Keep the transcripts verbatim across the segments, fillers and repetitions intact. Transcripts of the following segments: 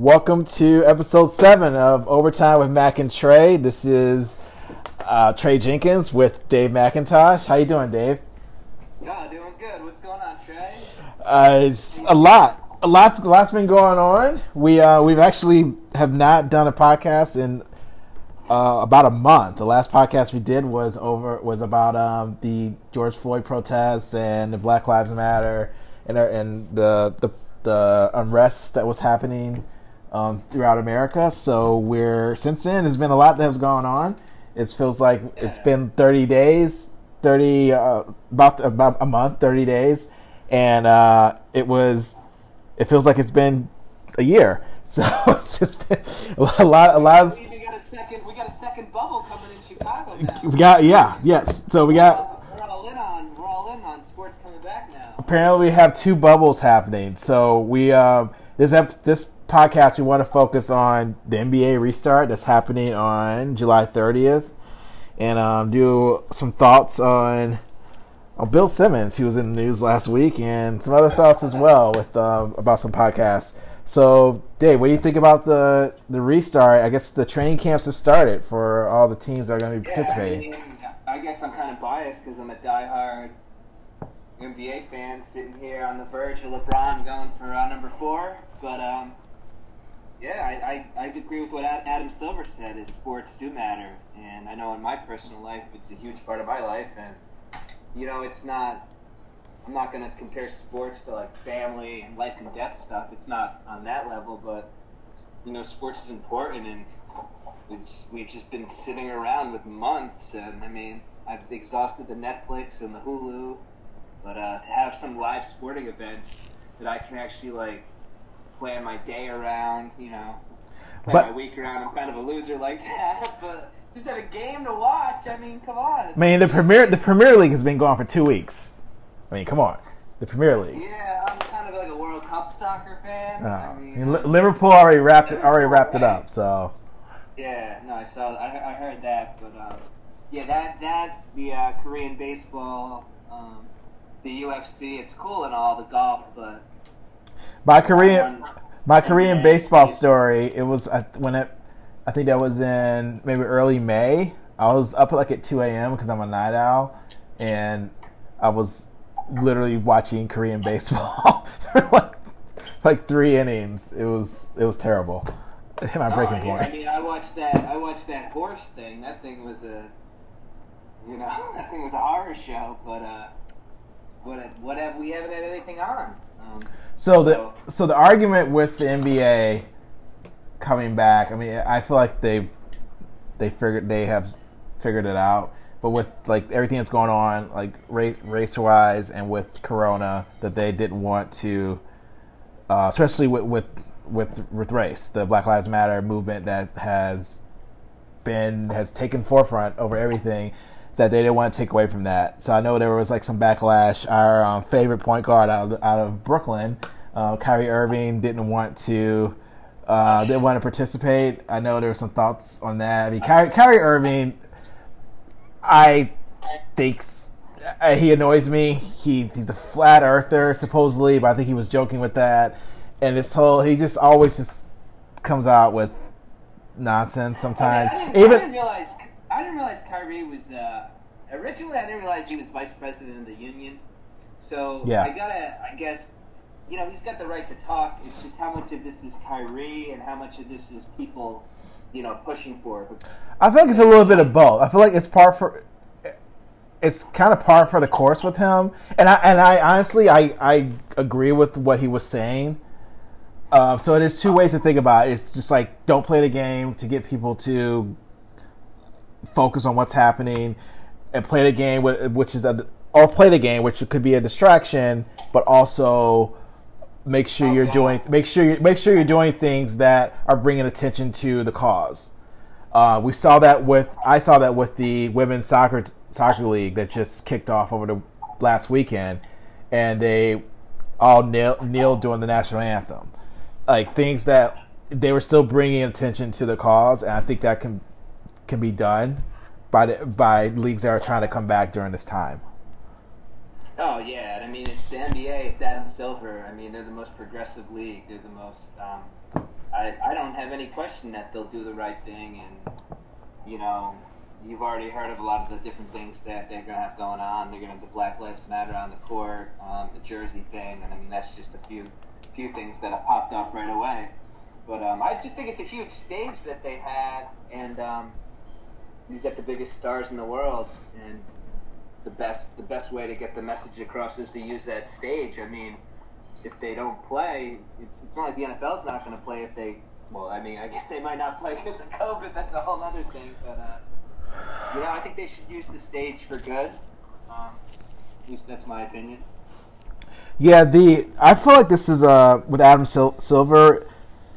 Welcome to episode seven of Overtime with Mac and Trey. This is uh, Trey Jenkins with Dave McIntosh. How you doing, Dave? Yeah, doing good. What's going on, Trey? Uh, it's a lot. A lot's, a lot's been going on. We uh, we've actually have not done a podcast in uh, about a month. The last podcast we did was over was about um, the George Floyd protests and the Black Lives Matter and and the the the unrest that was happening um, throughout America. So we're since then there's been a lot that has gone on. It feels like it's been thirty days, thirty uh, about about a month, thirty days, and uh, it was. It feels like it's been a year. So it's just been a lot. A lot. Of, we got a second. We got a second bubble coming in Chicago now. We got yeah, yes. So we got. We're all in on. We're all in on sports coming back now. Apparently, we have two bubbles happening. So we um, this ep- this podcast we want to focus on the N B A restart that's happening on July thirtieth, and um, do some thoughts on. Oh, Bill Simmons, he was in the news last week, and some other thoughts as well with um, about some podcasts. So, Dave, what do you think about the the restart? I guess the training camps have started for all the teams that are going to be yeah, participating. I, mean, I guess I'm kind of biased because I'm a diehard N B A fan, sitting here on the verge of LeBron going for uh, number four. But um, yeah, I, I I agree with what Adam Silver said. Is sports do matter, and I know in my personal life, it's a huge part of my life, and. You know, it's not, I'm not going to compare sports to, like, family and life and death stuff. It's not on that level, but, you know, sports is important, and it's, we've just been sitting around with months, and, I mean, I've exhausted the Netflix and the Hulu, but uh, to have some live sporting events that I can actually, like, plan my day around, you know, plan but, my week around. I'm kind of a loser like that, but... Just have a game to watch. I mean, come on. I mean, the Premier the Premier League has been going for two weeks. I mean, come on, the Premier League. Yeah, I'm kind of like a World Cup soccer fan. Oh. I mean, I mean, Liverpool already wrapped it, already wrapped it up. So. Yeah, no, I saw. I, I heard that, but um, yeah, that that the uh, Korean baseball, um, the U F C. It's cool and all the golf, but my Korean my Korean baseball story. It was uh, when it. I think that was in maybe early May. I was up like at two a.m. because I'm a night owl, and I was literally watching Korean baseball for like, like three innings. It was it was terrible. It hit my oh, breaking I, point. I mean, I watched that. I watched that horse thing. That thing was a, you know, that thing was a horror show. But uh, what what have we haven't had anything on? Um, so, so the so the argument with the N B A. Coming back, I mean, I feel like they've they figured they have figured it out. But with like everything that's going on, like race wise and with Corona, that they didn't want to, uh, especially with, with with with race, the Black Lives Matter movement that has been has taken forefront over everything. That they didn't want to take away from that. So I know there was like some backlash. Our um, favorite point guard out of, out of Brooklyn, uh, Kyrie Irving, didn't want to. Uh, they want to participate. I know there were some thoughts on that. I mean, Kyrie, Kyrie Irving, I think uh, he annoys me. He he's a flat earther supposedly, but I think he was joking with that. And this whole he just always just comes out with nonsense sometimes. I, mean, I, didn't, Even, I didn't realize I didn't realize Kyrie was uh, originally. I didn't realize he was vice president of the union. So yeah. I gotta. I guess. You know, he's got the right to talk. It's just how much of this is Kyrie and how much of this is people, you know, pushing for it. I feel like it's a little bit of both. I feel like it's par for, it's kind of par for the course with him. And I and I honestly I, I agree with what he was saying. Uh, so there's two ways to think about it. It's just like don't play the game to get people to focus on what's happening, and play the game which is a or play the game which could be a distraction, but also. Make sure you're doing. Make sure you make sure you're doing things that are bringing attention to the cause. Uh, we saw that with. I saw that with the women's soccer soccer league that just kicked off over the last weekend, and they all kneel, kneeled during the national anthem. Like things that they were still bringing attention to the cause, and I think that can can be done by the by leagues that are trying to come back during this time. Oh yeah, I mean it's the N B A. It's Adam Silver. I mean they're the most progressive league. They're the most. Um, I, I don't have any question that they'll do the right thing, and you know, you've already heard of a lot of the different things that they're going to have going on. They're going to have the Black Lives Matter on the court, um, the jersey thing, and I mean that's just a few few things that have popped off right away. But um, I just think it's a huge stage that they had, and um, you get the biggest stars in the world, and the best the best way to get the message across is to use that stage. I mean, if they don't play, it's it's not like the N F L's not going to play if they. Well, I mean, I guess they might not play because of COVID. That's a whole other thing. But uh, you know, I think they should use the stage for good. Um, at least that's my opinion. Yeah, the I feel like this is uh with Adam Sil- Silver.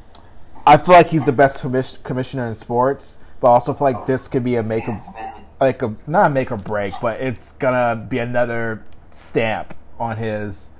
I feel like he's the best commis- commissioner in sports, but I also feel like this could be a make or like a not a make or break, but it's gonna be another stamp on his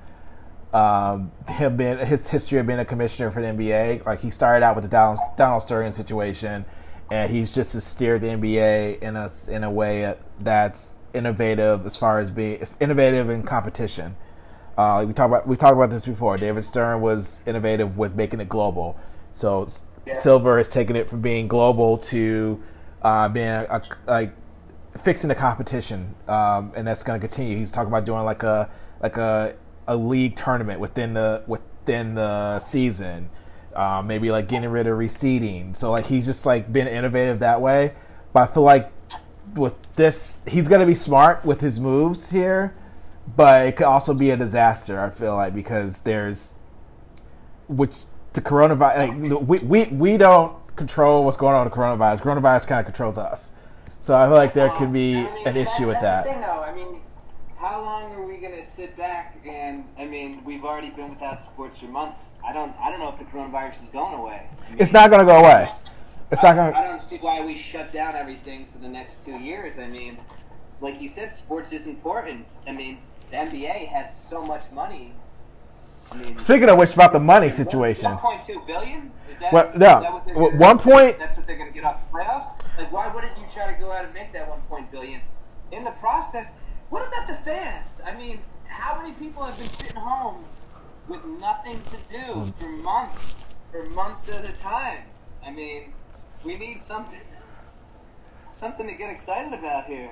um him being his history of being a commissioner for the N B A. Like he started out with the Donald, Donald Sterling situation, and he's just to steer the N B A in a in a way that's innovative as far as being innovative in competition. Uh, we talked about we talked about this before. David Stern was innovative with making it global. So yeah. Silver has taken it from being global to uh, being a, a, like fixing the competition, um, and that's going to continue. He's talking about doing like a like a, a league tournament within the within the season, uh, maybe like getting rid of reseeding. So like he's just like been innovative that way. But I feel like with this, he's going to be smart with his moves here, but it could also be a disaster. I feel like because there's which. The coronavirus, like, we, we we don't control what's going on with the coronavirus. Coronavirus kind of controls us, so I feel like there could be I mean, an issue that, with that's that. The thing, though. I mean, how long are we gonna sit back and? I mean, we've already been without sports for months. I don't I don't know if the coronavirus is going away. I mean, it's not going to go away. It's I, not going. I don't see why we shut down everything for the next two years. I mean, like you said, sports is important. I mean, the N B A has so much money. I mean, speaking of which, about the money situation, one point two billion. Is that, well, is no, that what they're gonna, one point. That's what they're going to get off the playoffs. Like, why wouldn't you try to go out and make that one point billion? In the process, what about the fans? I mean, how many people have been sitting home with nothing to do for months, for months at a time? I mean, we need something, something to get excited about here.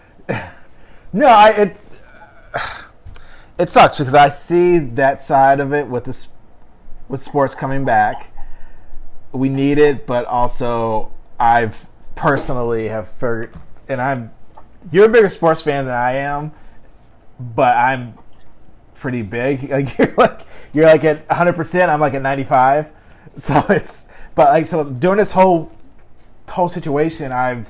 No, I it. It sucks because I see that side of it with this, with sports coming back. We need it, but also I've personally have figured, and I'm, you're a bigger sports fan than I am, but I'm pretty big. Like you're like you're like at one hundred percent. I'm like at ninety-five. So it's, but like so during this whole whole situation, I've.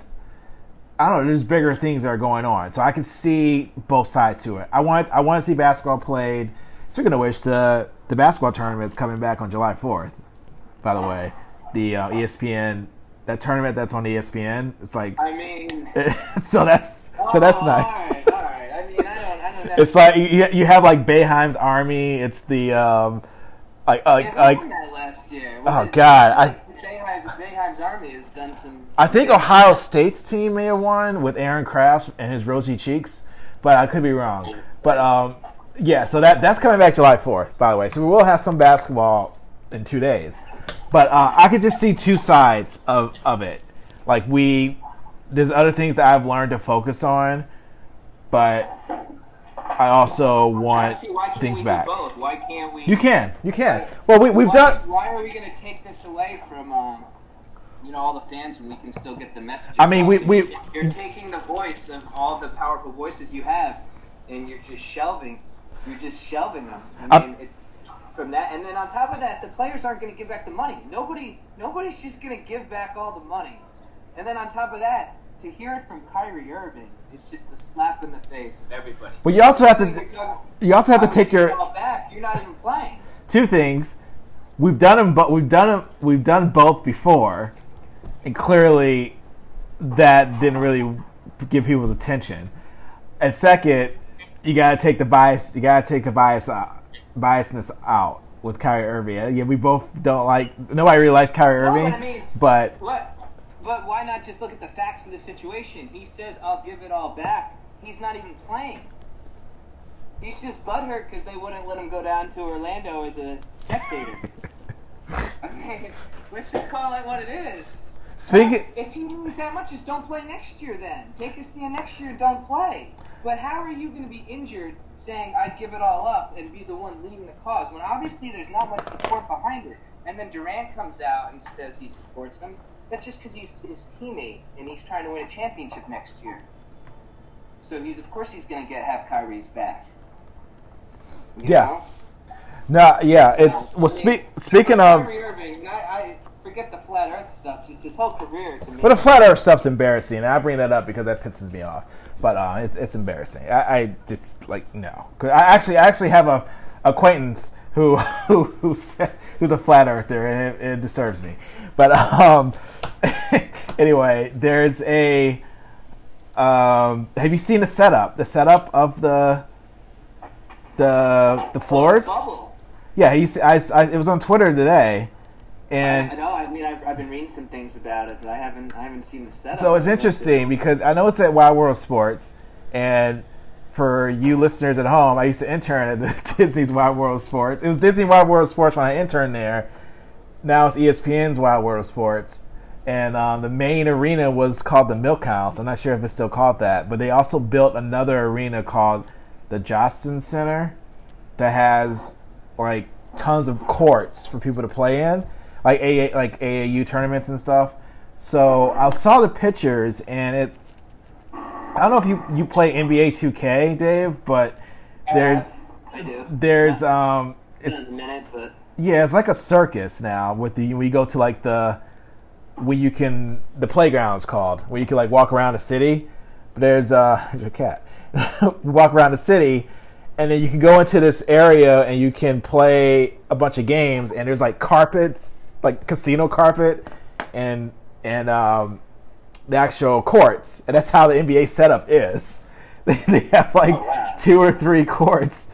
I don't know. There's bigger things that are going on, so I can see both sides to it. I want I want to see basketball played. Speaking of which, the the basketball tournament's coming back on July fourth. By the way, the uh, E S P N that tournament that's on E S P N. It's like I mean, so that's so that's oh, nice. All right, all right. I mean, I don't, I don't. That It's like you, you have like Boeheim's Army. It's the um, like like yeah, like. won that last year. Was Oh it, God, like, I. Boeheim's, Boeheim's Army has done some. I think Ohio State's team may have won with Aaron Kraft and his rosy cheeks, but I could be wrong. But um, yeah, so that that's coming back July fourth, by the way. So we will have some basketball in two days. But uh, I could just see two sides of, of it. Like we, there's other things that I've learned to focus on, but I also want See, why can't things we back. Do both? Why can't we? You can, you can. Well, we, we've why, done. Why are we going to take this away from um, you know, all the fans, and we can still get the message? I mean, we across? we. You're taking the voice of all the powerful voices you have, and you're just shelving. You're just shelving them. I mean, it, from that, and then on top of that, the players aren't going to give back the money. Nobody, nobody's just going to give back all the money. And then on top of that, to hear it from Kyrie Irving, it's just a slap in the face of everybody. But you also have to. You also have to take your. Back. You're not even playing. Two things. We've done them, but we've done them. We've done both before, and clearly, that didn't really give people's attention. And second, you gotta take the bias. You gotta take the bias out, biasness out with Kyrie Irving. Yeah, we both don't like. Nobody really likes Kyrie Irving, no, I mean, but what? But why not just look at the facts of the situation? He says, "I'll give it all back." He's not even playing. He's just butthurt because they wouldn't let him go down to Orlando as a spectator. I saying. Let's just call it what it is. Speaking, if you lose that much, just don't play next year. Then take a stand next year and don't play. But how are you going to be injured saying I'd give it all up and be the one leading the cause when obviously there's not much support behind it? And then Durant comes out and says he supports them. That's just because he's his teammate and he's trying to win a championship next year. So he's of course he's going to get half Kyrie's back. You yeah. know? No, yeah, So, it's well. I Speak, mean, speaking of, Kyrie Irving, I, I forget the flat Earth stuff. Just his whole career to me. but the flat Earth stuff's embarrassing. And I bring that up because that pisses me off. But uh, it's it's embarrassing. I, I just like no. 'Cause I actually I actually have a acquaintance who who who's, who's a flat earther, and it, it disturbs me. But um, anyway, there's a. Um, have you seen the setup? The setup of the the the floors? Bubble. Yeah, you see, I, I it was on Twitter today, and I know. I mean, I've, I've been reading some things about it, but I haven't I haven't seen the setup. so it's interesting because I know it's at Wild World Sports, and for you listeners at home, I used to intern at the Disney's Wild World Sports. It was Disney Wild World Sports when I interned there. Now it's E S P N's Wild World Sports. And um, the main arena was called the Milk House. I'm not sure if it's still called that. But they also built another arena called the Jostens Center that has, like, tons of courts for people to play in. Like, A A, like A A U tournaments and stuff. So I saw the pictures, and it... I don't know if you, you play N B A two K, Dave, but there's... I do. There's... um, it's a minute, but... Yeah, it's like a circus now. With the when you go to, like, the... where you can, the playground's called, where you can like walk around the city. But there's uh, there's a cat. Walk around the city, and then you can go into this area and you can play a bunch of games. And there's like carpets, like casino carpet, and and um, the actual courts. And that's how the N B A setup is. They have like Oh, wow. two or three courts.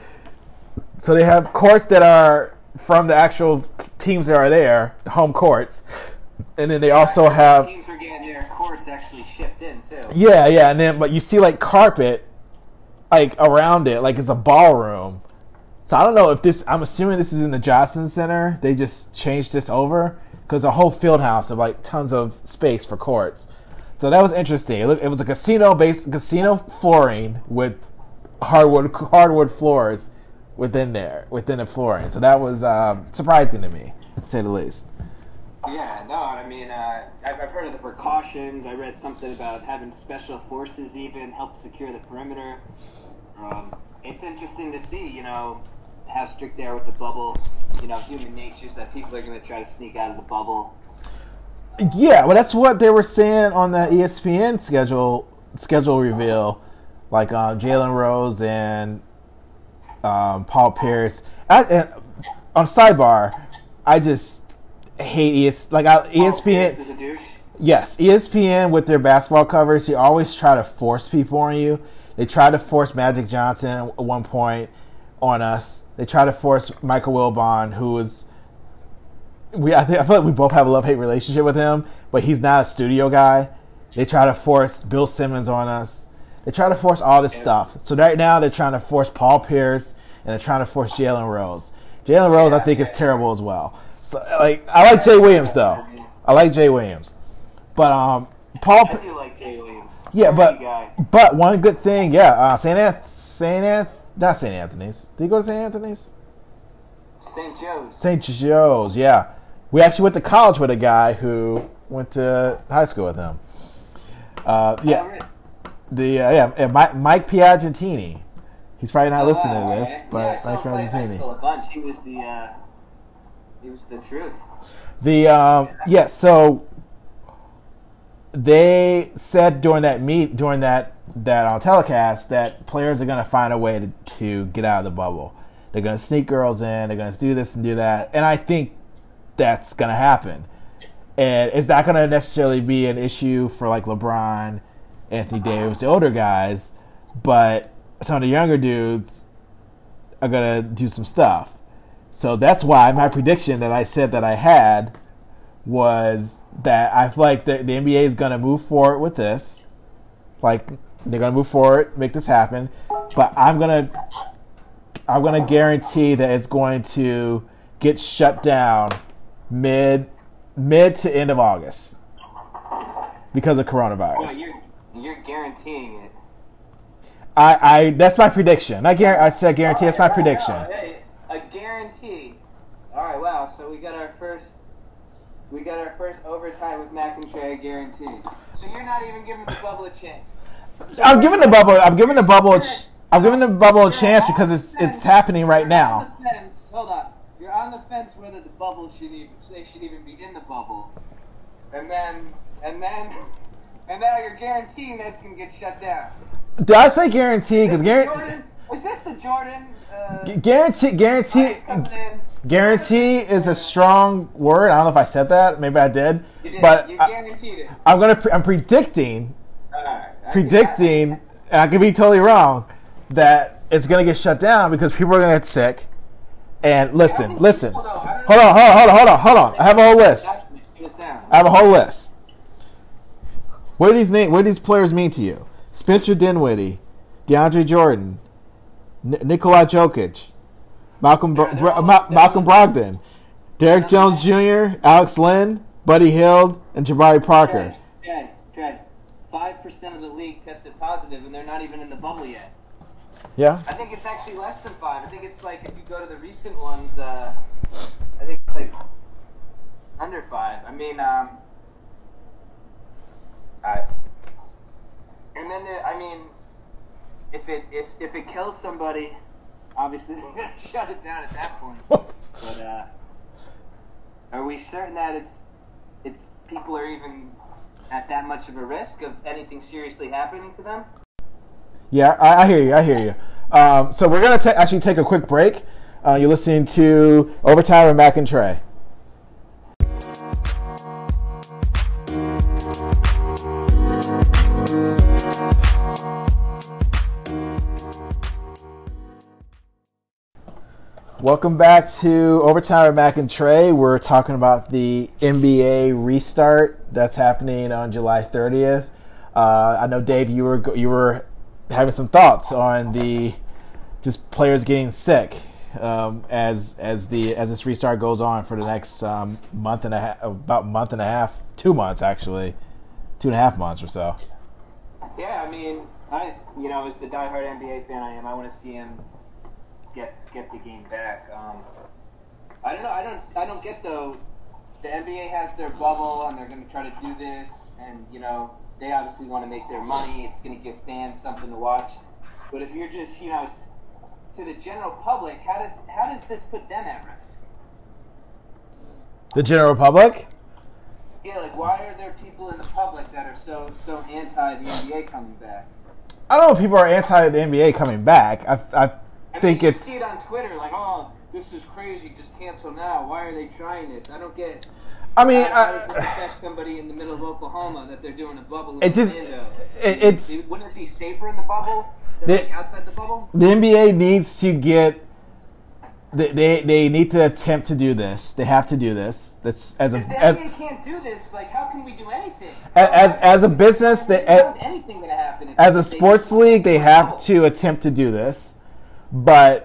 So they have courts that are from the actual teams that are there, home courts. And then they also have teams are getting their courts actually shipped in too. yeah, yeah, and then but you see like carpet like around it, like it's a ballroom. So I don't know if this. I'm assuming this is in the Jostens Center. They just changed this over because a whole field house of like tons of space for courts. So that was interesting. It, looked, it was a casino based casino flooring with hardwood hardwood floors within there within the flooring. So that was um, surprising to me, to say the least. Yeah, no, I mean, uh, I've, I've heard of the precautions. I read something about having special forces even help secure the perimeter. Um, it's interesting to see, you know, how strict they are with the bubble. You know, human nature is that people are going to try to sneak out of the bubble. Yeah, well, that's what they were saying on the E S P N schedule schedule reveal, like uh, Jalen Rose and um, Paul Pierce. I, and, on sidebar, I just hate E S like I, E S P N. Paul Pierce is a douche. Yes, E S P N with their basketball covers, they always try to force people on you. They tried to force Magic Johnson at one point on us. They tried to force Michael Wilbon, who was we. I think I feel like we both have a love-hate relationship with him, but he's not a studio guy. They try to force Bill Simmons on us. They try to force all this Yeah. stuff. So right now they're trying to force Paul Pierce and they're trying to force Jalen Rose. Jalen Rose, I Yeah, think, is yeah. terrible as well. So like, I like Jay Williams though. I like Jay Williams, but um, Paul. I do like Jay Williams. Yeah, but Crazy guy. but one good thing, yeah, uh, Saint Anth- Saint Anth- not Saint Anthony's. Did you go to Saint Anthony's? Saint Joe's. Saint Joe's, yeah. We actually went to college with a guy who went to high school with him. Uh, Oh, yeah, really? the uh, yeah, yeah, Mike, Mike Piagentini. He's probably not Oh, listening wow, to this, okay. but yeah, I saw Mike him play high Piagentini. school a bunch. He was the, uh, he was the truth. The um, yeah, so they said during that meet during that that uh, telecast that players are going to find a way to, to get out of the bubble. They're going to sneak girls in. They're going to do this and do that, and I think that's going to happen. And it's not going to necessarily be an issue for like LeBron, Anthony Davis, the older guys, but some of the younger dudes are going to do some stuff. So that's why my prediction that I said that I had was that I feel like the, the N B A is going to move forward with this. Like, they're going to move forward, make this happen. But I'm going to I'm going to guarantee that it's going to get shut down mid mid to end of August because of coronavirus. Well, you're you're guaranteeing it. I, I that's my prediction. I guarantee. I said guarantee. That's my Right, prediction. no, hey, a guarantee. All right, wow. So we got our first, we got our first overtime with McIntyre guaranteed. So you're not even giving the bubble a chance. So I'm giving the bubble. I'm giving the bubble. A ch- I'm giving the bubble a chance because it's it's happening right You're now. on the fence. Hold on. You're on the fence whether the bubble should even they should even be in the bubble, and then and then and now you're guaranteeing that it's gonna get shut down. Did I say guarantee? Because guarantee. Was this the Jordan? Uh, Guarantee, guarantee, Ice coming in? guarantee is a strong word. I don't know if I said that. Maybe I did. You did. But You I, guaranteed it. I'm gonna. Pre- I'm predicting, All right. I predicting, and I could be totally wrong, that it's gonna get shut down because people are gonna get sick. And listen, listen. Hold on, hold on, hold on, hold on, hold on. I have a whole list. I have a whole list. What do these name? What do these players mean to you? Spencer Dinwiddie, DeAndre Jordan, N- Nikola Jokic, Malcolm Bro- Bro- Ma- Malcolm Brogdon, Derek Jones Junior, Alex Len, Buddy Hield, and Jabari Parker. Trey, Trey, five percent of the league tested positive, and they're not even in the bubble yet. Yeah. I think it's actually less than five. I think it's like if you go to the recent ones, uh, I think it's like under five. I mean, um, I. And then there, I mean, if it if if it kills somebody, obviously they're gonna shut it down at that point. But uh, are we certain that it's it's people are even at that much of a risk of anything seriously happening to them? Yeah, I, I hear you. I hear you. Um, so we're gonna ta- actually take a quick break. Uh, you're listening to Overtime with Mac and Trey. Welcome back to Overtime with Mac and Trey. We're talking about the N B A restart that's happening on July thirtieth. Uh, I know, Dave, you were you were having some thoughts on the just players getting sick um, as as the as this restart goes on for the next um, month and a half, about month and a half, two months actually, two and a half months or so. Yeah, I mean, I you know, as the diehard N B A fan I am, I want to see him get get the game back. Um, I don't know. I don't. I don't get though. The N B A has their bubble, and they're going to try to do this, and you know they obviously want to make their money. It's going to give fans something to watch. But if you're just, you know, to the general public, how does how does this put them at risk? The general public? Yeah, like why are there people in the public that are so so anti the N B A coming back? I don't know if people are anti the N B A coming back. I I, I think mean, you it's. see it on Twitter, like, oh, this is crazy, just cancel now. Why are they trying this? I don't get. I mean, how, how I, does this affect somebody in the middle of Oklahoma that they're doing a bubble in it just Orlando? it, it's Wouldn't it be safer in the bubble than They- like outside the bubble? the N B A needs to get. They, they they need to attempt to do this. They have to do this. That's as a If the as N B A can't do this, like, how can we do anything? as as a business. They, How's anything going to happen? If as a they- sports league, they have to attempt to do this, but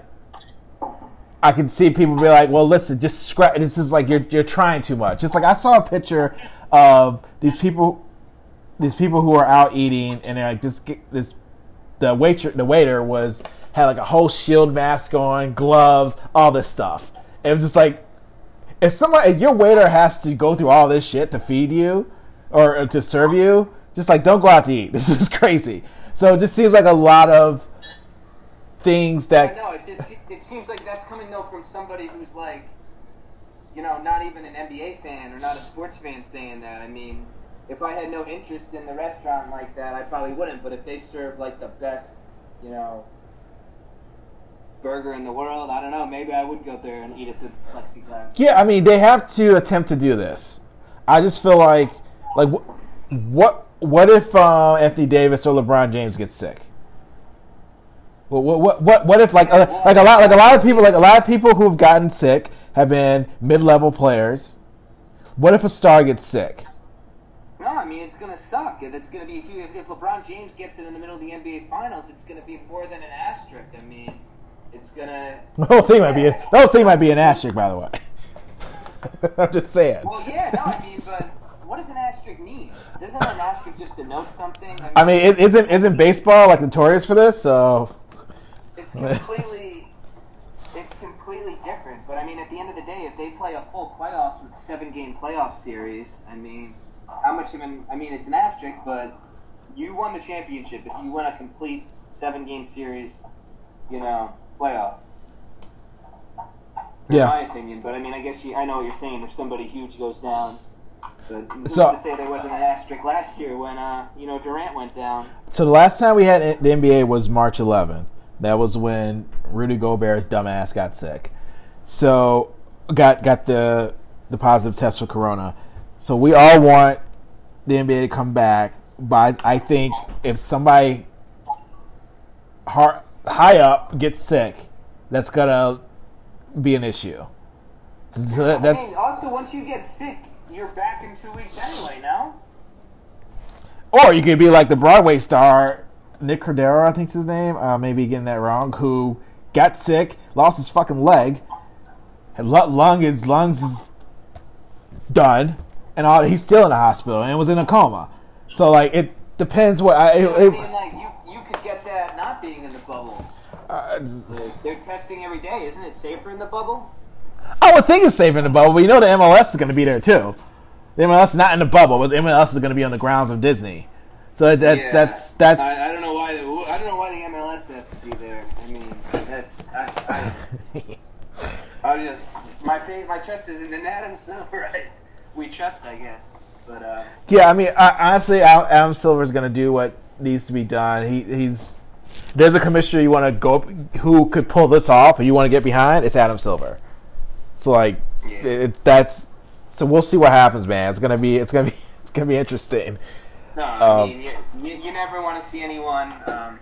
I can see people be like, "Well, listen, just scratch." This is like you're you're trying too much. Just like I saw a picture of these people, these people who are out eating, and they're like this this the waiter the waiter was had like a whole shield mask on, gloves, all this stuff. And it was just like if somebody if your waiter has to go through all this shit to feed you or, or to serve you, just like don't go out to eat. This is crazy. So it just seems like a lot of things I that know, it just it seems like that's coming though from somebody who's like, you know, not even an N B A fan or not a sports fan saying that. I mean, if I had no interest in the restaurant like that, I probably wouldn't. But if they serve like the best, you know, burger in the world, I don't know, maybe I would go there and eat it through the plexiglass. Yeah, I mean, they have to attempt to do this. I just feel like, like, wh- what, what if uh, Anthony Davis or LeBron James gets sick? What, what, what, what if like, uh, like a lot, like a lot of people, like a lot of people who have gotten sick have been mid-level players. What if a star gets sick? No, I mean, it's going to suck. And it's going to be huge. If, if LeBron James gets it in the middle of the N B A Finals, it's going to be more than an asterisk. I mean, it's going to... The whole thing might be, the whole thing might be an asterisk, by the way. I'm just saying. Well, yeah, no, I mean, but what does an asterisk mean? Doesn't an asterisk just denote something? I mean, I mean, it isn't isn't baseball like notorious for this? So it's completely, it's completely different. But I mean, at the end of the day, if they play a full playoffs with seven game playoff series, I mean, how much of an? I mean, it's an asterisk, but you won the championship if you win a complete seven game series, you know, playoff. In yeah. my opinion, but I mean, I guess you, I know what you're saying. If somebody huge goes down, but who's So- to say there wasn't an asterisk last year when uh, you know Durant went down? So the last time we had the N B A was March eleventh. That was when Rudy Gobert's dumbass got sick. So got got the the positive test for corona. So we all want the N B A to come back, but I think if somebody hard, high up gets sick, that's gonna be an issue. So that- I that's mean, also once you get sick, you're back in two weeks anyway. Now, or you could be like the Broadway star Nick Cordero, I think's his name. Uh, maybe getting that wrong. Who got sick, lost his fucking leg, had lu- lung his lungs is done, and all he's still in the hospital and was in a coma. So like it depends what I. It, I it, mean, like you, you could get that not being in the bubble. uh, Like, they're testing every day. Isn't it safer in the bubble? I would think it's safe in the bubble, but you know the M L S is going to be there too. The M L S is not in the bubble, but the M L S is going to be on the grounds of Disney. So that Yeah. that's that's. I, I don't know why. The, I don't know why the M L S has to be there. I mean, that's. I, I, I just my fa- my trust is in Adam Silver. Right? We trust, I guess. But uh, Yeah, I mean, I, honestly, Al- Adam Silver is going to do what needs to be done. He he's there's a commissioner you want to go who could pull this off, or you want to get behind. It's Adam Silver. So like, Yeah. it, that's so we'll see what happens, man. It's gonna be it's gonna be it's gonna be interesting. no, I Um, mean, you, you, you never want to see anyone um,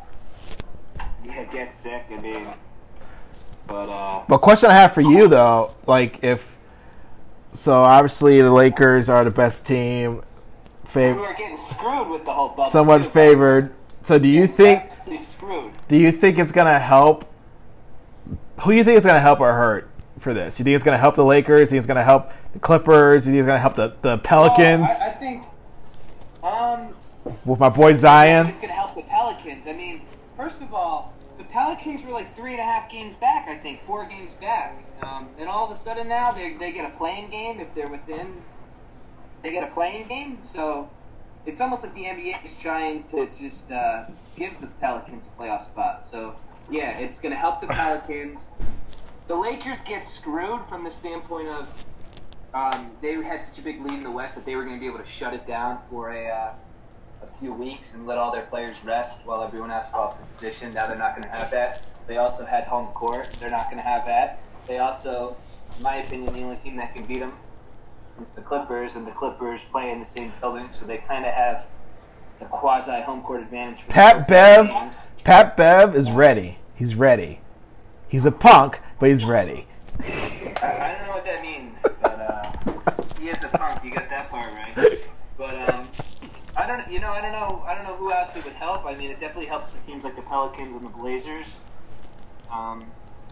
yeah, get sick. I mean, but uh, But question I have for you though, like if so, obviously the Lakers are the best team, we fav- are getting screwed with the whole bubble. somewhat too. favored. So do you think Absolutely screwed? do you think it's gonna help? Who do you think it's gonna help or hurt for this? You think it's gonna help the Lakers? You think it's gonna help the Clippers? You think it's gonna help the, the Pelicans Well, I, I think. Um, with my boy Zion? It's going to help the Pelicans. I mean, first of all, the Pelicans were like three and a half games back, I think, four games back. Um, and all of a sudden now they they get a playing game if they're within. They get a playing game, so it's almost like the N B A is trying to just uh, give the Pelicans a playoff spot. So yeah, it's going to help the Pelicans. The Lakers get screwed from the standpoint of um, they had such a big lead in the West that they were going to be able to shut it down for a. Uh, a few weeks and let all their players rest while everyone else fought for position. Now they're not going to have that. They also had home court. They're not going to have that. They also, in my opinion, the only team that can beat them is the Clippers, and the Clippers play in the same building, so they kind of have the quasi home court advantage. For the Pat first seven Bev, games. Pat Bev is ready. He's ready. He's a punk, but he's ready. I, I don't know what that means, but uh, he is a punk. You got that part right. But um, I don't, you know, I don't know, I don't know who else it would help. I mean, it definitely helps the teams like the Pelicans and the Blazers. Um,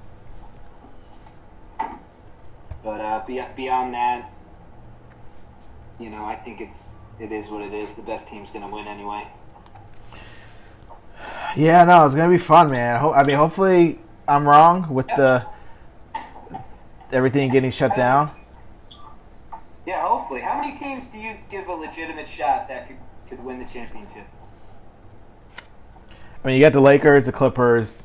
but uh, be, beyond that, you know, I think it's it is what it is. The best team's going to win anyway. Yeah, no, it's gonna be fun, man. Ho- I mean, hopefully I'm wrong with the everything getting shut down. Yeah, hopefully. How many teams do you give a legitimate shot that could, could win the championship? I mean, you got the Lakers, the Clippers,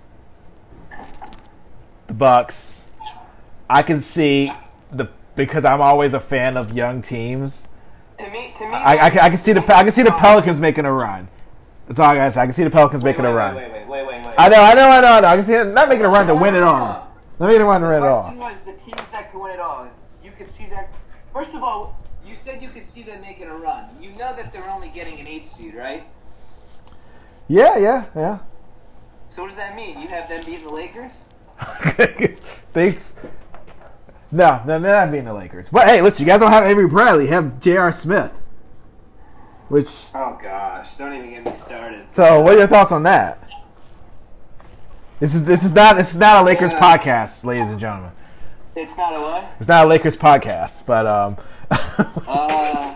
the Bucks. I can see the because I'm always a fan of young teams. To me, to me, I, I, can, I can see the I can see the Pelicans making a run. That's all I gotta say. I can see the Pelicans wait, making wait, a run. Wait, wait, wait, wait, wait. I know, I know, I know, I know. I can see them not making a run to win it all. Not making a run to win it The all. question was the teams that could win it all. You could see that. First of all, you said you could see them making a run. You know that they're only getting an eight seed, right? Yeah, yeah, yeah. So what does that mean? You have them beating the Lakers? they, s- no, no, they're not being the Lakers. But hey, listen, you guys don't have Avery Bradley. You have J R. Smith. Which, Oh gosh, don't even get me started. so what are your thoughts on that? This is this is not this is not a Lakers Yeah. podcast, ladies and gentlemen. It's not a what? It's not a Lakers podcast, but um. uh,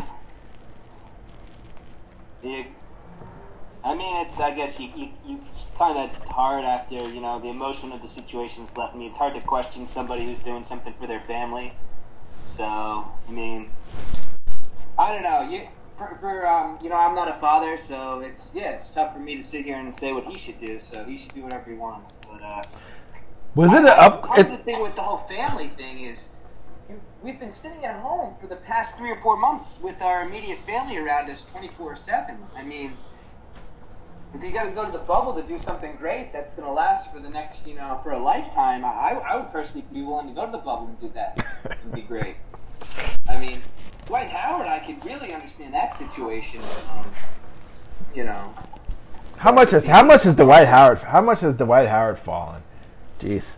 you, I mean, it's. I guess you you, you it's kind of hard after you know the emotion of the situation's left me. It's hard to question somebody who's doing something for their family. So I mean, I don't know. You for, for um, you know, I'm not a father, so it's yeah, it's tough for me to sit here and say what he should do. So he should do whatever he wants. But uh, was it I, up? Part of the thing with the whole family thing is. We've been sitting at home for the past three or four months with our immediate family around us twenty-four seven. I mean, if you got to go to the bubble to do something great that's going to last for the next, you know, for a lifetime, I, I would personally be willing to go to the bubble and do that. It'd be great. I mean, Dwight Howard, I could really understand that situation. Um, you know. How much has how much has Dwight Howard how much has Dwight Howard fallen? Jeez.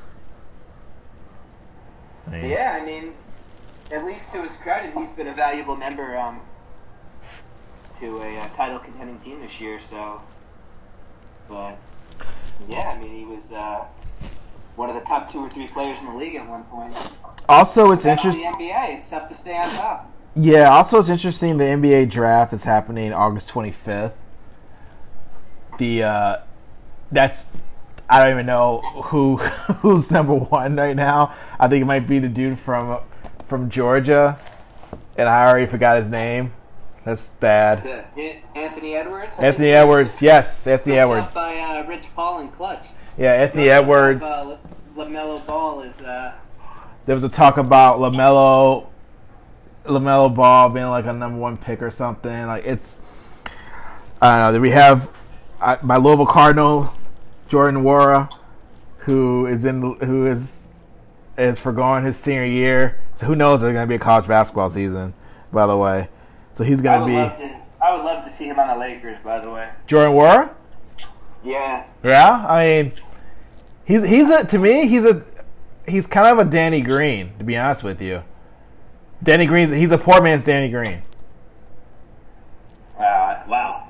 I mean, yeah, I mean, at least to his credit, he's been a valuable member um, to a uh, title contending team this year. So, but yeah, I mean, he was uh, one of the top two or three players in the league at one point. Also, it's That's interesting. The N B A, it's tough to stay on top. Yeah. Also, it's interesting. The N B A draft is happening August twenty-fifth. The uh, that's. I don't even know who who's number one right now. I think it might be the dude from from Georgia, and I already forgot his name. That's bad. Anthony Edwards. Anthony Edwards, yes, Anthony Edwards. By uh, Rich Paul and Clutch. Yeah, Anthony Edwards. Uh, LaMelo Ball is. Uh... There was a talk about LaMelo, LaMelo Ball being like a number one pick or something. Like it's, I don't know. Then we have uh, my Louisville Cardinal. Jordan Nwora, who is in, who is is forgoing his senior year. So who knows? There's going to be a college basketball season, by the way. So he's going to be. To, I would love to see him on the Lakers, by the way. Jordan Nwora? Yeah. Yeah. I mean, he's he's a to me he's a he's kind of a Danny Green, to be honest with you. Danny Green, he's a poor man's Danny Green. Wow! Wow!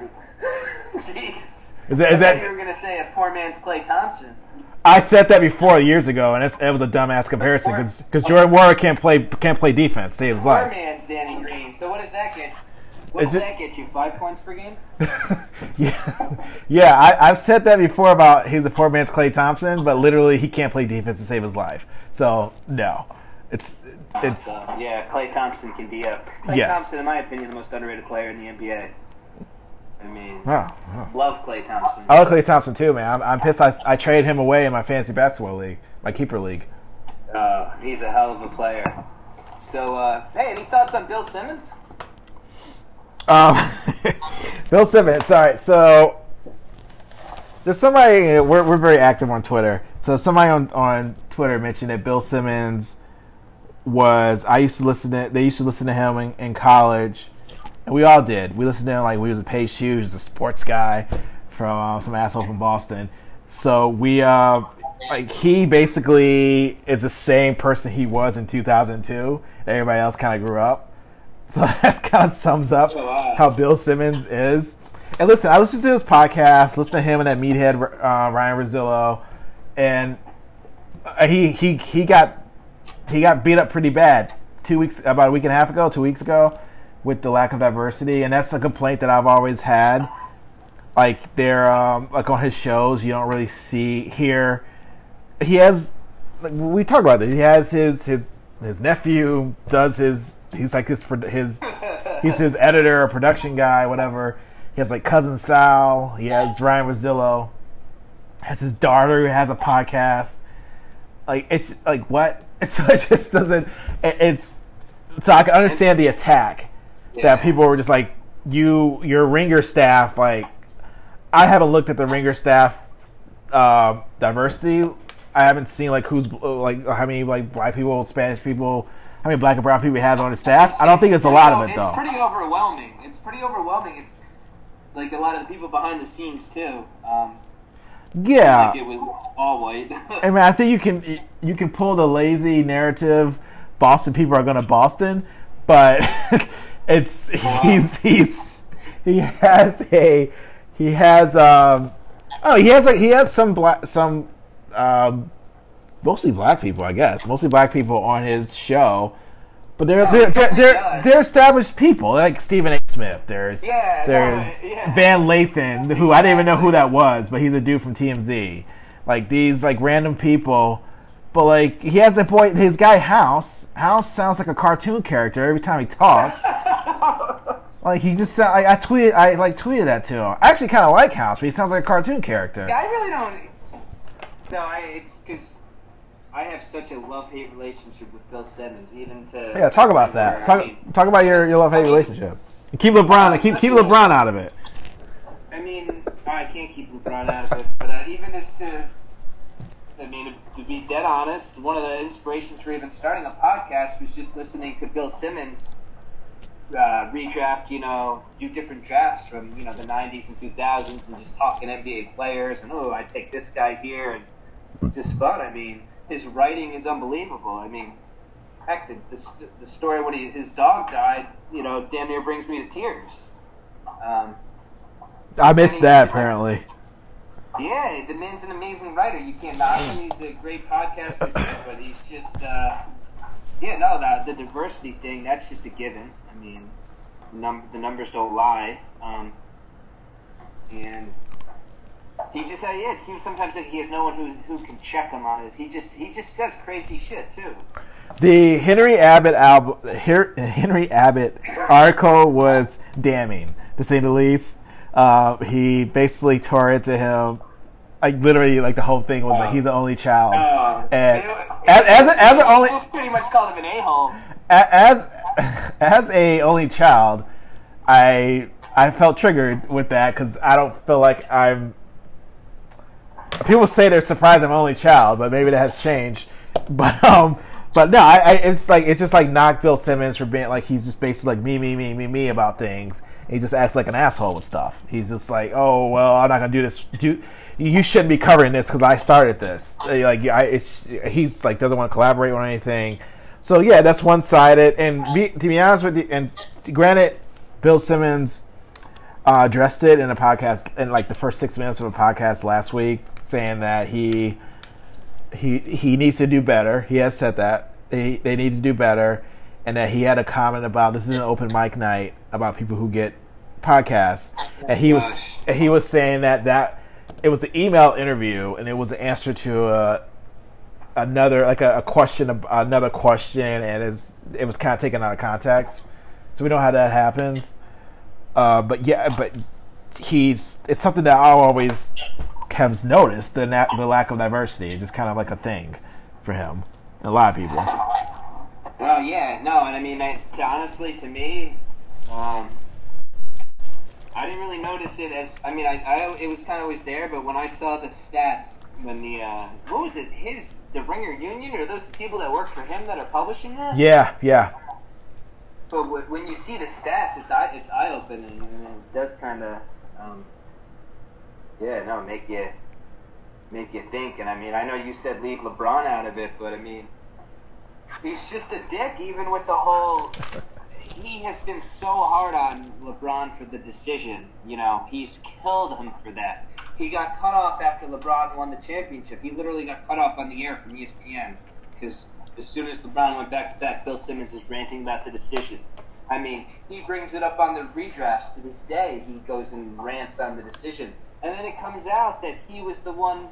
Jeez. Is that, is that you were going to say a poor man's Klay Thompson. I said that before years ago, and it's, it was a dumbass comparison because Jordan Nwora can't play can't play defense, save his life. Poor man's Danny Green. So what does that get? What does that get you? Five points per game? yeah, yeah. I, I've said that before about he's a poor man's Klay Thompson, but literally he can't play defense to save his life. So no, it's it's so, yeah. Klay Thompson can D up. Klay yeah. Thompson, in my opinion, the most underrated player in the N B A. I mean, oh, oh. love Klay Thompson. I love Klay Thompson too, man. I'm, I'm pissed. I, I traded him away in my fantasy basketball league, my keeper league. Uh, he's a hell of a player. So, uh, hey, any thoughts on Bill Simmons? Um, Bill Simmons. Sorry. So there's somebody. We're we're very active on Twitter. So somebody on, on Twitter mentioned that Bill Simmons was. I used to listen to. They used to listen to him in, in college. And we all did. We listened to him like we was a Paige Hughes, a sports guy from uh, some asshole from Boston. So we, uh, like, he basically is the same person he was in two thousand two. Everybody else kind of grew up. So that kind of sums up oh, wow. how Bill Simmons is. And listen, I listened to his podcast, listened to him and that meathead uh, Ryan Rosillo, and he he he got he got beat up pretty bad two weeks about a week and a half ago, two weeks ago. With the lack of diversity, and that's a complaint that I've always had. Like they're um, like on his shows, you don't really see hear. He has, like, we talked about this. He has his his his nephew does his. He's like his his he's his editor or production guy, whatever. He has like cousin Sal. He has Ryan Rosillo. Has his daughter who has a podcast. Like it's like what? So it just doesn't. It, it's so I can understand the attack. Yeah. That people were just like, you, your Ringer staff, like, I haven't looked at the Ringer staff uh, diversity. I haven't seen, like, who's, like, how many, like, black people, Spanish people, how many black and brown people he has on his staff. It's, I don't think it's, it's a lot of it, it's though. It's pretty overwhelming. It's pretty overwhelming. It's, like, a lot of the people behind the scenes, too. Um, yeah. Like it was all white. I mean, I think you can, you can pull the lazy narrative, Boston people are going to Boston, but... It's he's he's he has a he has um oh he has like he has some black some um mostly black people, I guess. Mostly black people on his show. But they're Oh, they're, he they're, definitely they're, does. they're established people, like Stephen A. Smith. There's Yeah, no, there's yeah. Van Lathan, who I didn't even know who that was, but he's a dude from T M Z. Like these like random people. But like he has that boy, his guy House. House sounds like a cartoon character every time he talks. Like he just sound, I, I tweeted I like tweeted that to him. I actually kind of like House, but he sounds like a cartoon character. Yeah, I really don't. No, I, it's because I have such a love-hate relationship with Bill Simmons, even to Yeah, talk about that. where, Talk I mean, talk about your, your love hate relationship. And keep LeBron keep keep LeBron out of it. I mean, I can't keep LeBron out of it, but uh, even as to, I mean, to be dead honest, one of the inspirations for even starting a podcast was just listening to Bill Simmons uh, redraft, you know, do different drafts from, you know, the nineties and two thousands and just talking N B A players and, oh, I take this guy here and just fun. I mean, his writing is unbelievable. I mean, heck, the, the, the story when he, his dog died, you know, damn near brings me to tears. Um, I missed that apparently. Yeah, the man's an amazing writer. You can't knock him. He's a great podcaster, too, but he's just, uh, yeah, no, the, the diversity thing, that's just a given. I mean, num- the numbers don't lie. Um, and he just, uh, yeah, it seems sometimes that he has no one who who can check him on his. He just he just says crazy shit, too. The Henry Abbott album, Henry Abbott article was damning, to say the least. Uh, he basically tore into him. Like literally, like the whole thing was like he's the only child, Uh, and it- it- as as a, as an only just pretty much called him an a-hole. as as a only child, I I felt triggered with that because I don't feel like I'm. People say they're surprised I'm only child, but maybe that has changed. But um, but no, I, I it's like it's just like knocked Bill Simmons for being like he's just basically like me me me me me about things. He just acts like an asshole with stuff. He's just like, oh well, I'm not gonna do this. Do you shouldn't be covering this because I started this. Like I, it's, he's like doesn't want to collaborate on anything. So yeah, that's one sided. And be, to be honest with you, and granted, Bill Simmons uh, addressed it in a podcast in like the first six minutes of a podcast last week, saying that he he he needs to do better. He has said that they they need to do better. And that he had a comment about this is an open mic night about people who get podcasts, and he was and he was saying that that it was an email interview and it was an answer to a, another like a, a question another question, and it's, it was kind of taken out of context, so we know how that happens. Uh, but yeah, but he's it's something that I always have noticed the na- the lack of diversity. It's just kind of like a thing for him, and a lot of people. Well, yeah, no, and I mean, I, to, honestly, to me, um, I didn't really notice it as. I mean, I, I it was kind of always there, but when I saw the stats, when the uh, what was it, his the Ringer Union, or those the people that work for him that are publishing that? Yeah, yeah. But w- when you see the stats, it's eye it's eye opening, and it does kind of, um, yeah, no, make you make you think. And I mean, I know you said leave LeBron out of it, but I mean. He's just a dick, even with the whole. He has been so hard on LeBron for the decision. You know, he's killed him for that. He got cut off after LeBron won the championship. He literally got cut off on the air from E S P N because as soon as LeBron went back to back, Bill Simmons is ranting about the decision. I mean, he brings it up on the redrafts to this day. He goes and rants on the decision, and then it comes out that he was the one.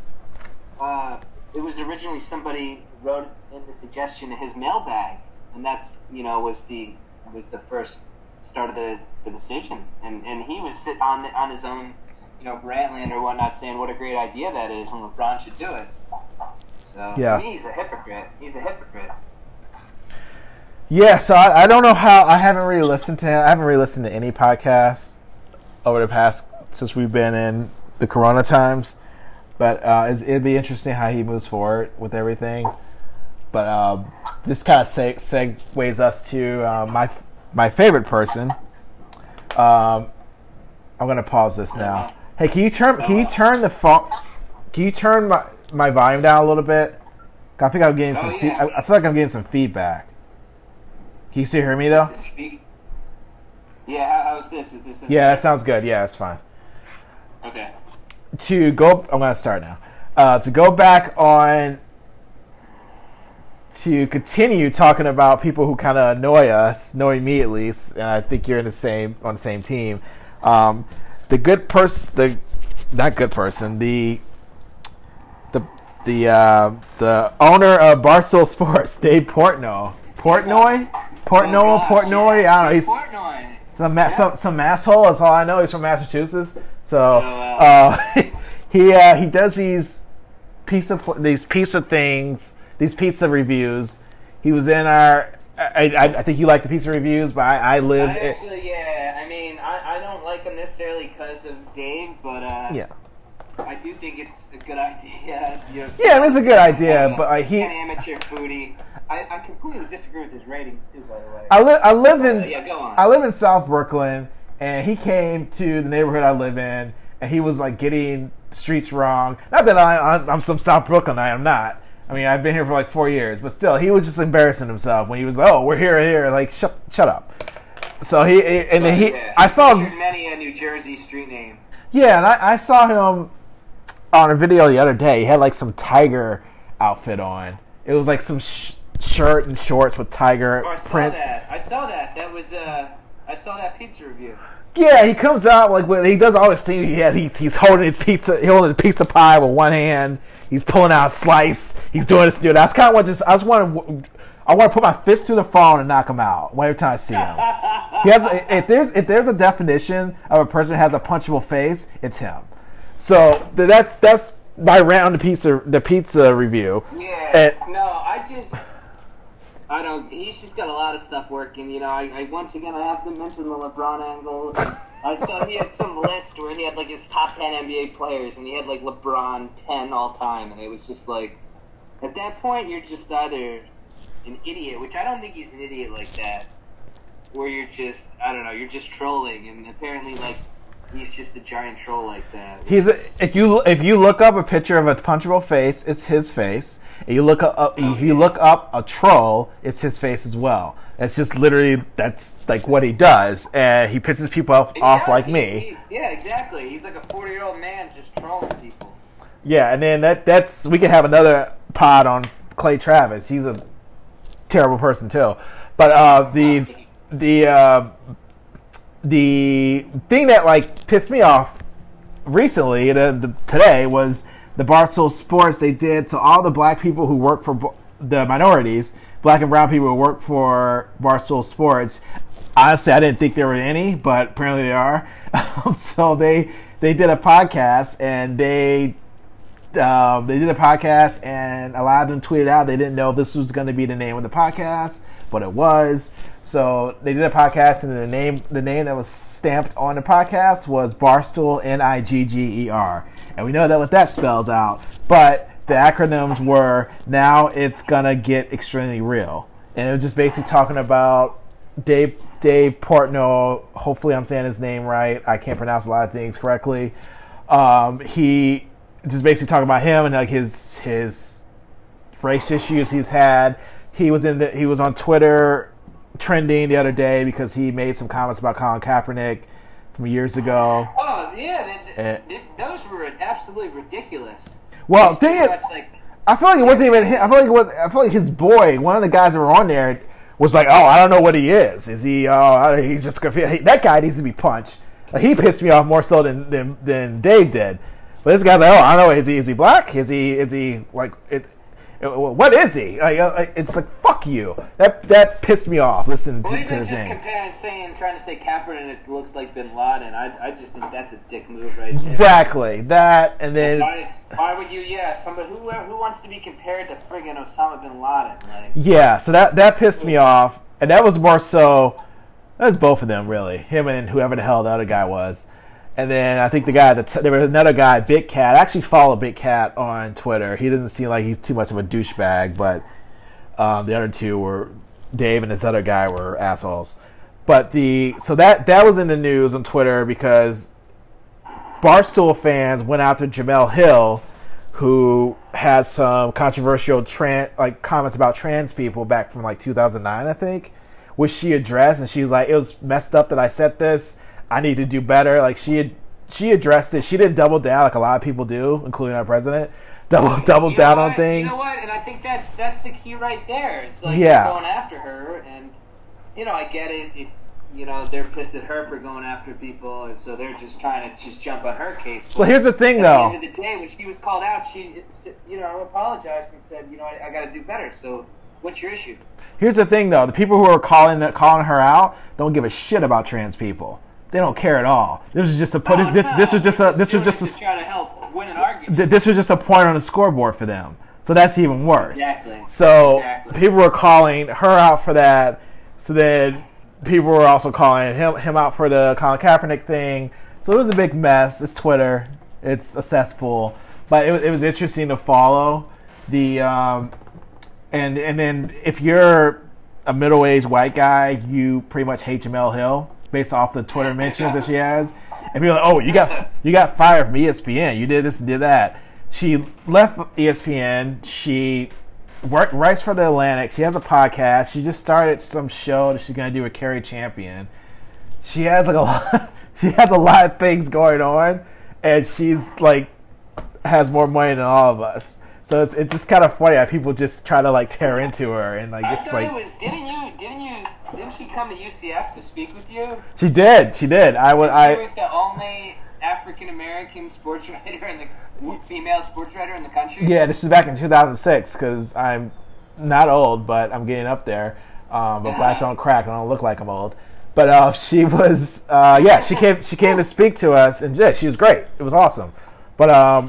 Uh, It was originally somebody who wrote in the suggestion in his mailbag, and that's you know was the was the first start of the, the decision, and and he was sit on on his own, you know, Grantland or whatnot, saying what a great idea that is, and LeBron should do it. So yeah. To me, he's a hypocrite. He's a hypocrite. Yeah, so I, I don't know how I haven't really listened to him. I haven't really listened to any podcasts over the past since we've been in the Corona times. But uh, it's, it'd be interesting how he moves forward with everything. But uh, this kind of seg- segues us to uh, my my favorite person. Um, I'm gonna pause this now. Hey, can you turn can you turn the phone? Can you turn my, my volume down a little bit? I think I'm getting some. Oh, Fe- yeah. I, I feel like I'm getting some feedback. Can you still hear me though? Speak. Yeah, how, how's this? Is this? Yeah, that sounds good. Yeah, that's fine. Okay. To go, I'm gonna start now. Uh, to go back on to continue talking about people who kind of annoy us, annoy me at least, and I think you're in the same on the same team. Um, the good person, the not good person, the the the uh, the owner of Barstool Sports, Dave Portnoy, Portnoy, Portnoy, Oh, Portnoy. I don't know. He's Portnoy. some ma- some some asshole. That's all I know. He's from Massachusetts, so Oh, wow. uh, he uh, he does these pizza pl- these pizza things, these pizza reviews. He was in our. I, I, I think you like the pizza reviews, but I, I live. I it, actually, yeah. I mean, I, I don't like him necessarily because of Dave, but uh, yeah. I do think it's a good idea. You know, Yeah, I mean, it's a good idea, an- but uh, he. an amateur foodie. I, I completely disagree with his ratings too, by the way. I live. I live in. Uh, yeah, go on. I live in South Brooklyn, and he came to the neighborhood I live in, and he was like getting streets wrong. Not that I, I'm, I'm some South Brooklyn. I am not. I mean, I've been here for like four years, but still, he was just embarrassing himself when he was like, "Oh, we're here, here." Like, shut, shut up. So he and then he. Yeah. I saw. Featured many a New Jersey street name. Yeah, and I, I saw him on a video the other day. He had like some tiger outfit on. It was like some sh- shirt and shorts with tiger Oh, I saw prints. that. I saw that. That was uh, I saw that pizza review. Yeah, he comes out like when he does all this thing. He has, he, he's holding his pizza, he holding the pizza pie with one hand. He's pulling out a slice. He's doing this, dude. That's kind of what just I just want to. I want to put my fist through the phone and knock him out every time I see him. He has if there's if there's a definition of a person who has a punchable face, it's him. So that's that's my round the pizza the pizza review. Yeah. And- no, I just. I don't. He's just got a lot of stuff working. You know, I, I once again I have to mention the LeBron angle. I saw he had some list where he had like his top ten N B A players, and he had like LeBron ten all time, and it was just like, at that point you're just either an idiot, which I don't think he's an idiot like that, or you're just I don't know, you're just trolling, and apparently like he's just a giant troll like that. He's a, if you if you look up a picture of a punchable face, it's his face. If you look up if you look up a troll, it's his face as well. It's just literally that's like what he does, and he pisses people off, He off does, like he- me. he- yeah, exactly. He's like a forty-year-old man just trolling people. Yeah, and then that that's we could have another pod on Clay Travis. He's a terrible person too. But uh, these the uh, the thing that like pissed me off recently the, the, today was the Barstool Sports they did to all the black people who work for bo- the minorities, black and brown people who work for Barstool Sports. Honestly, I didn't think there were any, but apparently they are. So they they did a podcast and they um, they did a podcast and a lot of them tweeted out they didn't know if this was going to be the name of the podcast, but it was. So they did a podcast and the name the name that was stamped on the podcast was Barstool N I G G E R, and we know that what that spells out. But the acronyms were now it's gonna get extremely real, and it was just basically talking about Dave Dave Portnoy. Hopefully, I'm saying his name right. I can't pronounce a lot of things correctly. Um, he just basically talking about him and like his his race issues he's had. He was in the, he was on Twitter trending the other day because he made some comments about Colin Kaepernick from years ago. Oh yeah, they, Eh. they, those were absolutely ridiculous. Well, It's thing is, pretty much like, I feel like it wasn't even him. I feel like it was. I feel like his boy, one of the guys that were on there, was like, "Oh, I don't know what he is. Is he? Oh, he's just confused. Hey, that guy needs to be punched." Like, he pissed me off more so than, than than Dave did. But this guy's like, "Oh, I don't know. Is he? Is he black? Is he? Is he like it?" What is he? Like, uh, it's like fuck you. That that pissed me off. Listening well, to, even to his just name. comparing, saying, trying to say Kaepernick looks like Bin Laden. I, I just think that's a dick move right there. Exactly that, and then Why, why would you? Yeah, somebody who who wants to be compared to friggin' Osama bin Laden? Like, yeah. So that that pissed me off, and that was more so. That was both of them really, him and whoever the hell the other guy was. And then I think the guy that t- there was another guy, Big Cat. I actually follow Big Cat on Twitter. He doesn't seem like he's too much of a douchebag, but um, the other two were Dave and this other guy were assholes. But the so that that was in the news on Twitter because Barstool fans went after Jamel Hill, who has some controversial trans like comments about trans people back from like two thousand nine, I think, which she addressed, and she was like, "It was messed up that I said this. I need to do better." Like she had, she addressed it. She didn't double down like a lot of people do, including our president. double doubles you know down what? on things. You know what? And I think that's that's the key right there. It's like Yeah. they're going after her, and you know, I get it. If you know, they're pissed at her for going after people, and so they're just trying to just jump on her case. But well, here's the thing, at though. the end of the day, when she was called out, she you know apologized and said, you know, I, I got to do better. So, what's your issue? Here's the thing, though. The people who are calling calling her out don't give a shit about trans people. They don't care at all. This was just a put. Oh, this, no, this was just they're a. This was doing just it a. to try to help win an argument. th- This was just a point on the scoreboard for them. So that's even worse. Exactly. So Exactly. people were calling her out for that. So then people were also calling him him out for the Colin Kaepernick thing. So it was a big mess. It's Twitter. It's a cesspool. But it was it was interesting to follow the um, and and then if you're a middle-aged white guy, you pretty much hate Jemele Hill based off the Twitter mentions that she has. And people are like, oh, you got you got fired from E S P N. You did this and did that. She left E S P N. She worked, writes for The Atlantic. She has a podcast. She just started some show that she's going to do with Carrie Champion. She has like a lot, she has a lot of things going on, and she's like has more money than all of us. So it's it's just kind of funny how people just try to like tear into her and like I it's thought like it was. Didn't you? Didn't you? Didn't she come to U C F to speak with you? she did she did I was She I was the only African American sports writer and the female sports writer in the country. yeah this is back in two thousand six because I'm not old but I'm getting up there. Um, but black don't crack. I don't look like I'm old. But uh, she was uh, yeah she came she came to speak to us and yeah, she was great. It was awesome. But um.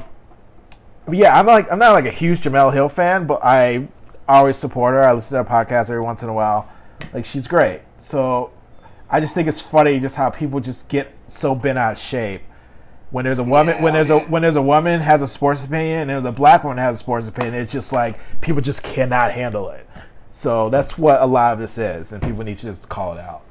But yeah, I'm like I'm not like a huge Jemele Hill fan, but I always support her. I listen to her podcast every once in a while. Like she's great. So I just think it's funny just how people just get so bent out of shape when there's a woman Yeah, when there's yeah. a when there's a woman has a sports opinion and there's a black woman has a sports opinion. It's just like people just cannot handle it. So that's what a lot of this is, and people need to just call it out.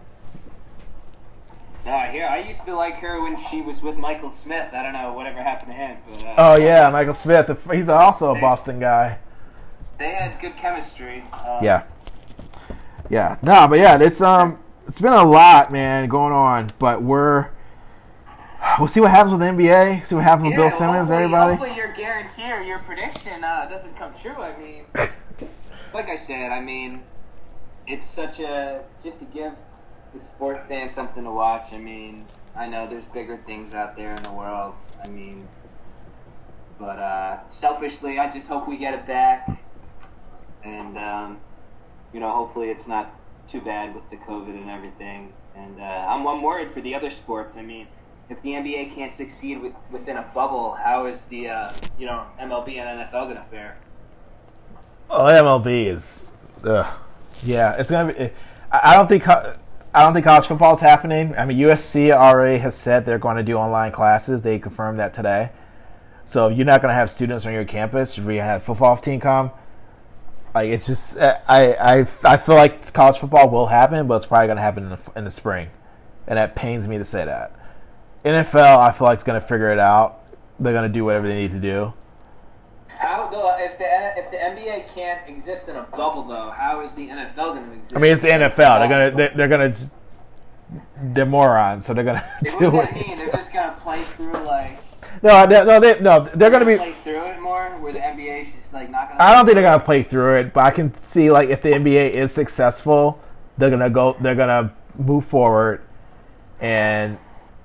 No, I hear. I used to like her when she was with Michael Smith. I don't know whatever happened to him, but uh, Oh yeah, Michael Smith. the- He's also a Boston guy. they had good chemistry. Um, Yeah. Yeah. No, but yeah, it's um it's been a lot, man, going on. But we're we'll see what happens with the N B A, see what happens with Yeah, Bill well, Simmons, hopefully- everybody. Hopefully your guarantee or your prediction uh, doesn't come true. I mean, like I said, I mean, it's such a just to give the sport fan something to watch. I mean, I know there's bigger things out there in the world. I mean, but uh, selfishly, I just hope we get it back, and um, you know, hopefully it's not too bad with the COVID and everything. And uh, I'm, I'm worried for the other sports. I mean, if the N B A can't succeed with, within a bubble, how is the uh, you know M L B and N F L going to fare? Oh, M L B is, ugh. Yeah, it's gonna be. I I don't think co- I don't think college football is happening. I mean, U S C already has said they're going to do online classes. They confirmed that today. So you're not going to have students on your campus. You're going to have a football team come. Like it's just, I, I, I feel like college football will happen, but it's probably going to happen in the, in the spring, and that pains me to say that. N F L, I feel like, is going to figure it out. They're going to do whatever they need to do. How though? If the if the N B A can't exist in a bubble, though, how is the N F L going to exist? I mean, it's the N F L. They're gonna, they're, they're gonna, just, they're morons, so they're gonna What do does what. that mean? They're just going to play through like No, they, no, they, no, they're gonna be. play through it more, where the N B A is just like not going. I don't think they're gonna play through it, but I can see like if the N B A is successful, they're gonna go, they're gonna move forward, and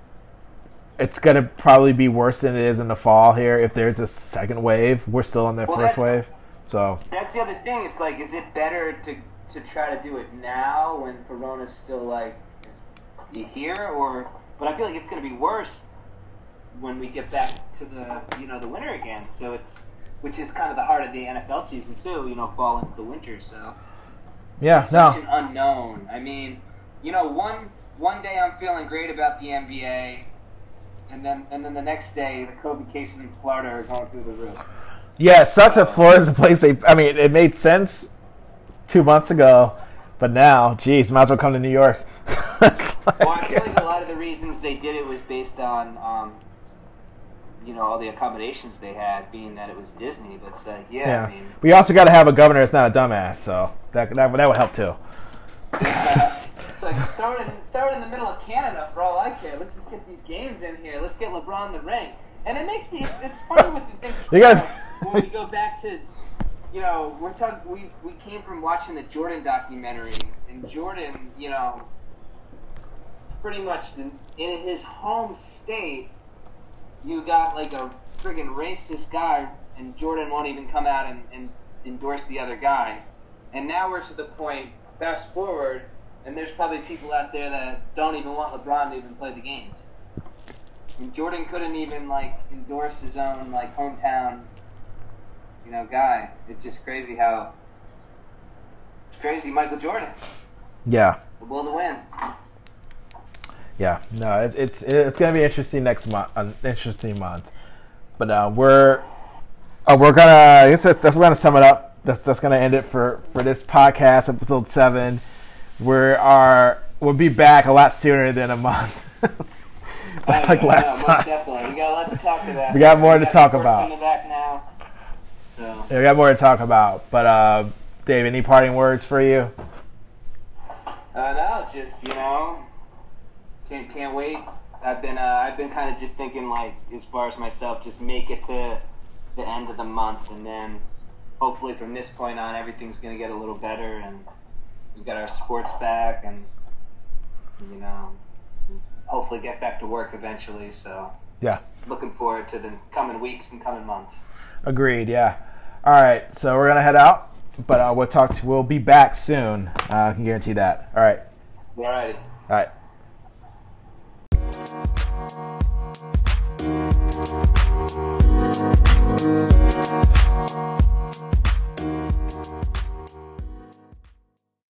it's gonna probably be worse than it is in the fall here. If there's a second wave, we're still in the Well, first that- wave, so That's the other thing. It's like, is it better to to try to do it now when Corona's still like is here, or? But I feel like it's going to be worse when we get back to the you know the winter again. So it's which is kind of the heart of the N F L season too. You know, fall into the winter. So yeah, it's no, such an unknown. I mean, you know, one one day I'm feeling great about the N B A. And then, and then the next day, the COVID cases in Florida are going through the roof. yeah, it sucks that Florida's a place they. I mean, it made sense two months ago, but now, geez, might as well come to New York. It's like- Well, I feel like a lot of the reasons they did it was based on, um, you know, all the accommodations they had, being that it was Disney. But it's like, yeah, yeah, I mean, we also got to have a governor that's not a dumbass, so that that that would help too. it's, uh, it's like throw it in, throw it in the middle of Canada for all I care. Let's just get these games in here. Let's get LeBron the ring. And it makes me, it's, it's funny with the things. You got when we go back to, you know, we're talking. We we came from watching the Jordan documentary, and Jordan, you know, pretty much in, in his home state, you got like a friggin' racist guy, and Jordan won't even come out and, and endorse the other guy. And now we're to the point. Fast forward, and there's probably people out there that don't even want LeBron to even play the games. And Jordan couldn't even like endorse his own like hometown, you know, guy. It's just crazy how it's crazy. Michael Jordan. Yeah. The will to win. Yeah. No, it's it's it's gonna be interesting next month. An interesting month. But uh, we're uh, we're gonna. I guess that's, we're gonna sum it up. That's that's gonna end it for, for this podcast, episode seven. We are we'll be back a lot sooner than a month. Like know, last no, time. Most definitely. We got a lot to talk about. We got more we to got talk sports about. Coming back now. So. Yeah, we got more to talk about. But uh, Dave, any parting words for you? Uh, no, just you know, can't can't wait. I've been uh, I've been kind of just thinking like as far as myself, just make it to the end of the month, and then hopefully from this point on, everything's gonna get a little better, and we got our sports back, and you know, hopefully get back to work eventually. So Yeah. looking forward to the coming weeks and coming months. Agreed. Yeah. All right. So we're gonna head out, but uh, we'll talk. To, we'll be back soon. Uh, I can guarantee that. All right. Alrighty. All right.